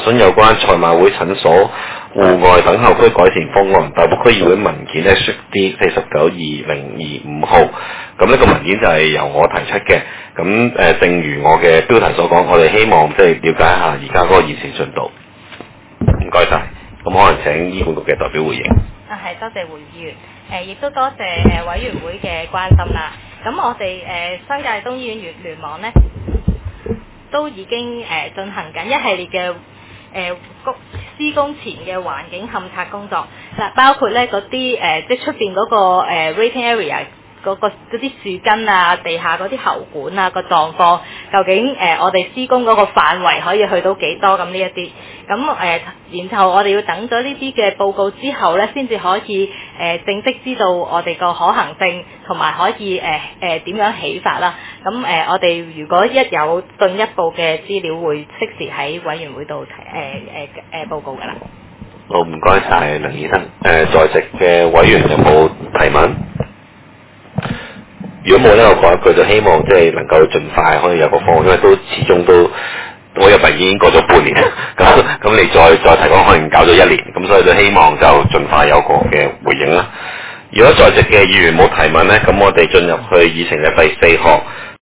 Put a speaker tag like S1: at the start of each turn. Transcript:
S1: 詢有關賽馬會診所戶外等候區改善方案，大埔區議會文件咧 D 492025號。咁呢個文件就係由我提出嘅。咁正如我嘅標題所講，我哋希望即係了解一下而家嗰個現時進度。唔該晒。咁可能請醫管局嘅代表回應。
S2: 係多謝胡議員，亦都多謝委員會嘅關心啦。咁我哋新界東醫院聯網咧，都已經進行緊一系列嘅施工前嘅環境勘察工作，嗱包括咧嗰啲即係出邊嗰個waiting area 嗰啲樹根啊、地下嗰啲喉管啊個狀況，究竟我哋施工嗰個範圍可以去到幾多咁呢一啲，咁然後我哋要等咗呢啲嘅報告之後咧，先至可以正式知道我哋個可行性同埋可以點樣起法啦。咁我哋如果一有進一步嘅資料，會適時喺委員會度報告㗎啦。
S1: 好，唔該晒梁醫生。在席嘅委員有冇提問？如果冇咧，我講一句，就希望即係能夠盡快可以有個方案，因為都始終都我入嚟已經過咗半年，咁你再提講，可能搞咗1年，咁所以都希望就盡快有個嘅回應啦。如果在席嘅議員冇提問咧，咁我哋進入去議程嘅第4項。